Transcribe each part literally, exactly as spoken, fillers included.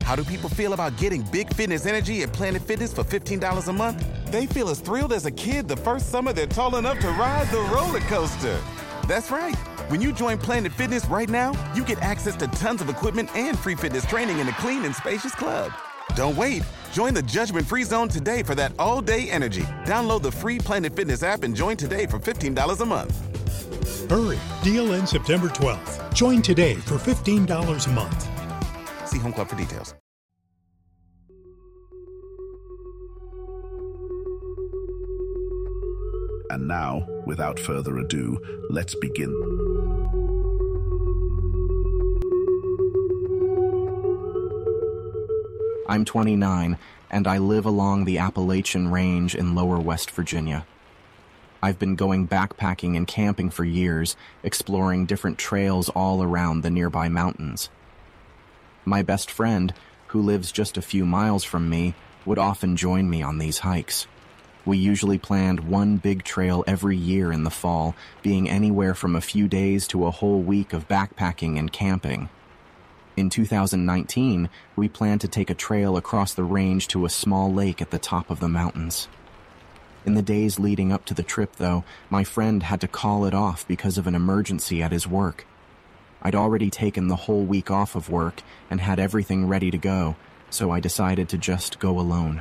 How do people feel about getting big fitness energy at Planet Fitness for fifteen dollars a month? They feel as thrilled as a kid the first summer they're tall enough to ride the roller coaster. That's right. When you join Planet Fitness right now, you get access to tons of equipment and free fitness training in a clean and spacious club. Don't wait. Join the judgment-free zone today for that all-day energy. Download the free Planet Fitness app and join today for fifteen dollars a month. Hurry. Deal ends September twelfth. Join today for fifteen dollars a month. See Home Club for details. And now, without further ado, let's begin. I'm twenty-nine, and I live along the Appalachian Range in lower West Virginia. I've been going backpacking and camping for years, exploring different trails all around the nearby mountains. My best friend, who lives just a few miles from me, would often join me on these hikes. We usually planned one big trail every year in the fall, being anywhere from a few days to a whole week of backpacking and camping. In two thousand nineteen, we planned to take a trail across the range to a small lake at the top of the mountains. In the days leading up to the trip, though, my friend had to call it off because of an emergency at his work. I'd already taken the whole week off of work and had everything ready to go, so I decided to just go alone.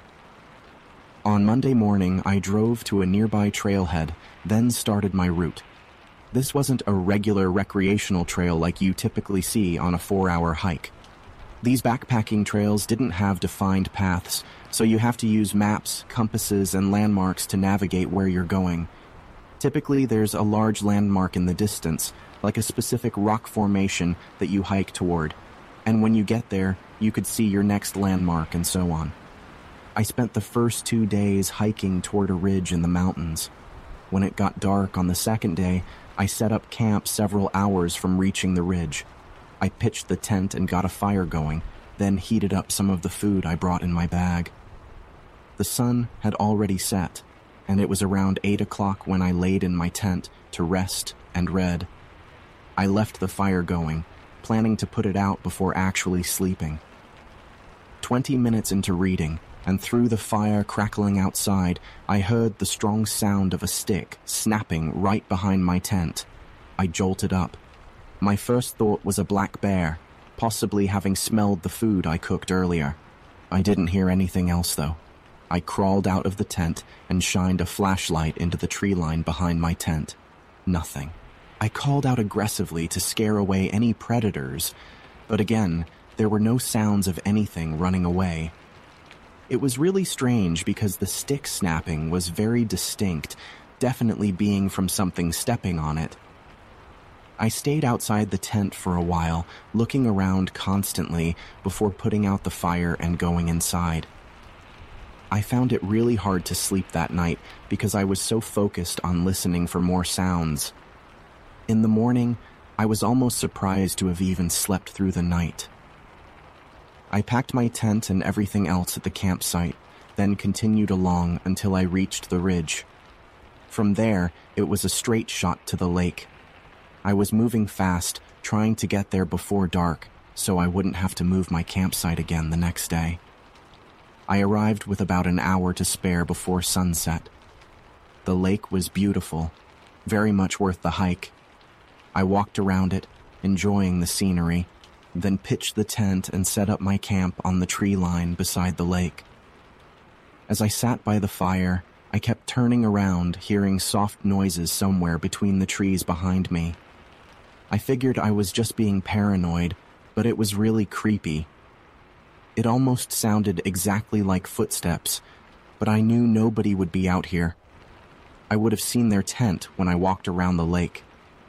On Monday morning, I drove to a nearby trailhead, then started my route. This wasn't a regular recreational trail like you typically see on a four-hour hike. These backpacking trails didn't have defined paths, so you have to use maps, compasses, and landmarks to navigate where you're going. Typically, there's a large landmark in the distance, like a specific rock formation that you hike toward, and when you get there, you could see your next landmark and so on. I spent the first two days hiking toward a ridge in the mountains. When it got dark on the second day, I set up camp several hours from reaching the ridge. I pitched the tent and got a fire going, then heated up some of the food I brought in my bag. The sun had already set, and it was around eight o'clock when I laid in my tent to rest and read. I left the fire going, planning to put it out before actually sleeping. Twenty minutes into reading, and through the fire crackling outside, I heard the strong sound of a stick snapping right behind my tent. I jolted up. My first thought was a black bear, possibly having smelled the food I cooked earlier. I didn't hear anything else, though. I crawled out of the tent and shined a flashlight into the tree line behind my tent. Nothing. I called out aggressively to scare away any predators, but again, there were no sounds of anything running away. It was really strange because the stick snapping was very distinct, definitely being from something stepping on it. I stayed outside the tent for a while, looking around constantly before putting out the fire and going inside. I found it really hard to sleep that night because I was so focused on listening for more sounds. In the morning, I was almost surprised to have even slept through the night. I packed my tent and everything else at the campsite, then continued along until I reached the ridge. From there, it was a straight shot to the lake. I was moving fast, trying to get there before dark, so I wouldn't have to move my campsite again the next day. I arrived with about an hour to spare before sunset. The lake was beautiful, very much worth the hike. I walked around it, enjoying the scenery, then pitched the tent and set up my camp on the tree line beside the lake. As I sat by the fire, I kept turning around, hearing soft noises somewhere between the trees behind me. I figured I was just being paranoid, but it was really creepy. It almost sounded exactly like footsteps, but I knew nobody would be out here. I would have seen their tent when I walked around the lake.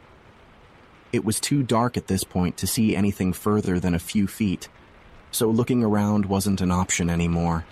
It was too dark at this point to see anything further than a few feet, so looking around wasn't an option anymore.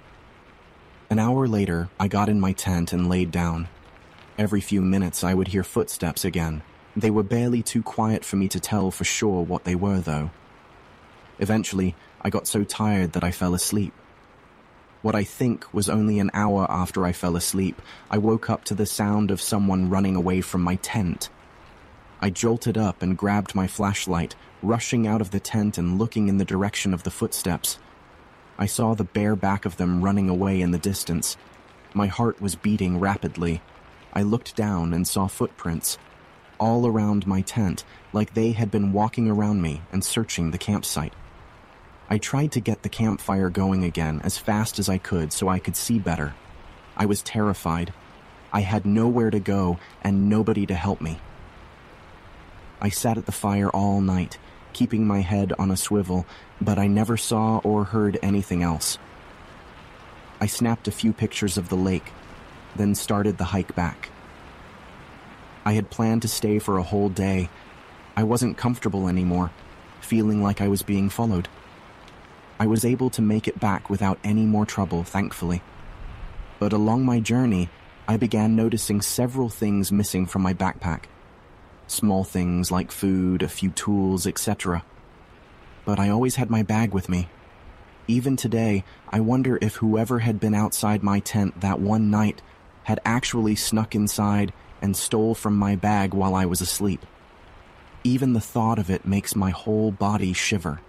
An hour later, I got in my tent and laid down. Every few minutes, I would hear footsteps again. They were barely too quiet for me to tell for sure what they were, though. Eventually, I got so tired that I fell asleep. What I think was only an hour after I fell asleep, I woke up to the sound of someone running away from my tent. I jolted up and grabbed my flashlight, rushing out of the tent and looking in the direction of the footsteps. I saw the bare back of them running away in the distance. My heart was beating rapidly. I looked down and saw footprints, all around my tent, like they had been walking around me and searching the campsite. I tried to get the campfire going again as fast as I could so I could see better. I was terrified. I had nowhere to go and nobody to help me. I sat at the fire all night, keeping my head on a swivel, but I never saw or heard anything else. I snapped a few pictures of the lake, then started the hike back. I had planned to stay for a whole day. I wasn't comfortable anymore, feeling like I was being followed. I was able to make it back without any more trouble, thankfully. But along my journey, I began noticing several things missing from my backpack. Small things like food, a few tools, et cetera. But I always had my bag with me. Even today, I wonder if whoever had been outside my tent that one night had actually snuck inside and stole from my bag while I was asleep. Even the thought of it makes my whole body shiver.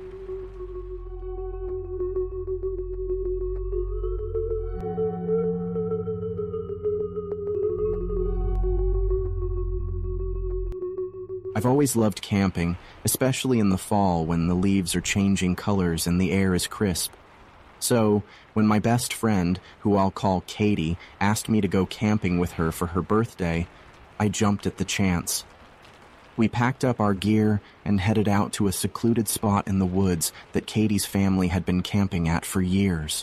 I've always loved camping, especially in the fall when the leaves are changing colors and the air is crisp. So, when my best friend, who I'll call Katie, asked me to go camping with her for her birthday, I jumped at the chance. We packed up our gear and headed out to a secluded spot in the woods that Katie's family had been camping at for years.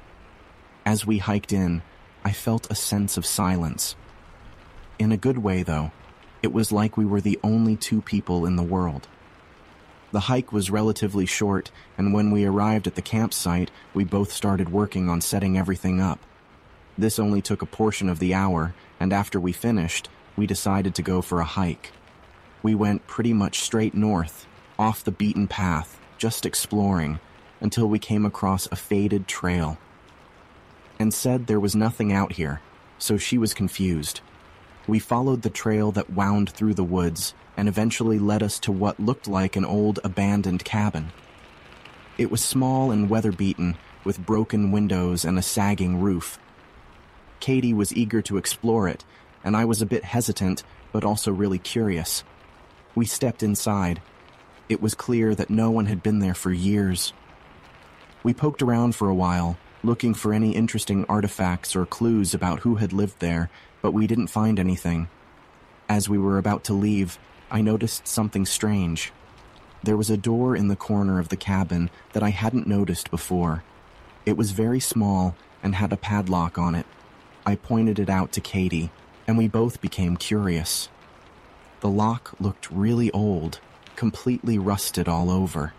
As we hiked in, I felt a sense of silence. In a good way, though. It was like we were the only two people in the world. The hike was relatively short, and when we arrived at the campsite, we both started working on setting everything up. This only took a portion of the hour, and after we finished, we decided to go for a hike. We went pretty much straight north, off the beaten path, just exploring, until we came across a faded trail. And said there was nothing out here, so she was confused. We followed the trail that wound through the woods and eventually led us to what looked like an old abandoned cabin. It was small and weather-beaten, with broken windows and a sagging roof. Katie was eager to explore it, and I was a bit hesitant, but also really curious. We stepped inside. It was clear that no one had been there for years. We poked around for a while, looking for any interesting artifacts or clues about who had lived there, but we didn't find anything. As we were about to leave, I noticed something strange. There was a door in the corner of the cabin that I hadn't noticed before. It was very small and had a padlock on it. I pointed it out to Katie, and we both became curious. The lock looked really old, completely rusted all over.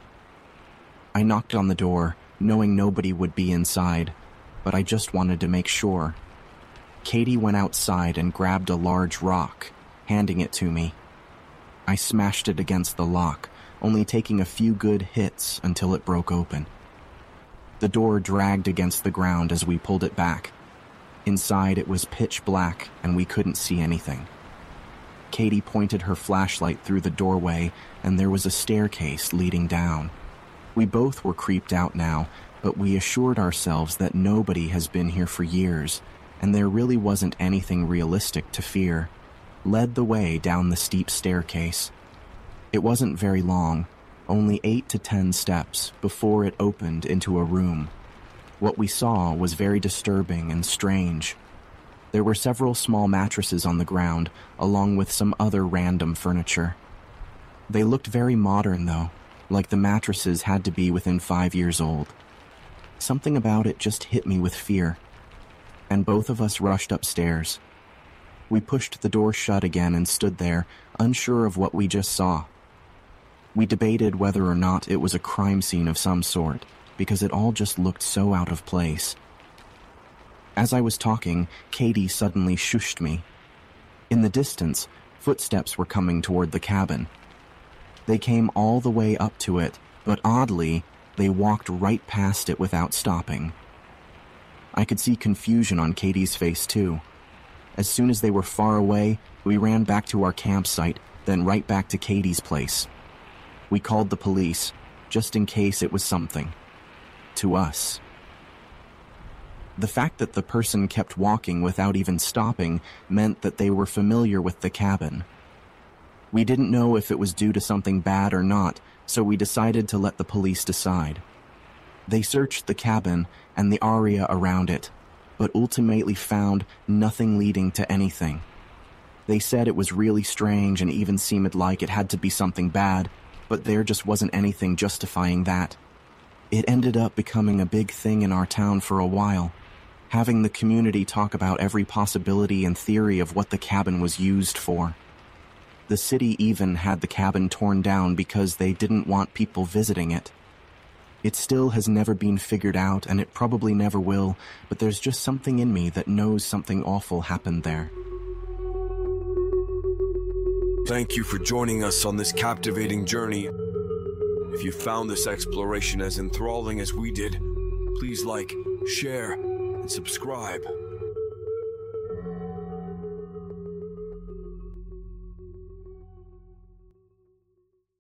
I knocked on the door, knowing nobody would be inside, but I just wanted to make sure. Katie went outside and grabbed a large rock, handing it to me. I smashed it against the lock, only taking a few good hits until it broke open. The door dragged against the ground as we pulled it back. Inside it was pitch black and we couldn't see anything. Katie pointed her flashlight through the doorway and there was a staircase leading down. We both were creeped out now, but we assured ourselves that nobody has been here for years, and there really wasn't anything realistic to fear, led the way down the steep staircase. It wasn't very long, only eight to ten steps, before it opened into a room. What we saw was very disturbing and strange. There were several small mattresses on the ground, along with some other random furniture. They looked very modern, though, like the mattresses had to be within five years old. Something about it just hit me with fear, and both of us rushed upstairs. We pushed the door shut again and stood there, unsure of what we just saw. We debated whether or not it was a crime scene of some sort, because it all just looked so out of place. As I was talking, Katie suddenly shushed me. In the distance, footsteps were coming toward the cabin. They came all the way up to it, but oddly, they walked right past it without stopping. I could see confusion on Katie's face, too. As soon as they were far away, we ran back to our campsite, then right back to Katie's place. We called the police, just in case it was something. To us. The fact that the person kept walking without even stopping meant that they were familiar with the cabin. We didn't know if it was due to something bad or not, so we decided to let the police decide. They searched the cabin and the area around it, but ultimately found nothing leading to anything. They said it was really strange and even seemed like it had to be something bad, but there just wasn't anything justifying that. It ended up becoming a big thing in our town for a while, having the community talk about every possibility and theory of what the cabin was used for. The city even had the cabin torn down because they didn't want people visiting it. It still has never been figured out, and it probably never will, but there's just something in me that knows something awful happened there. Thank you for joining us on this captivating journey. If you found this exploration as enthralling as we did, please like, share, and subscribe.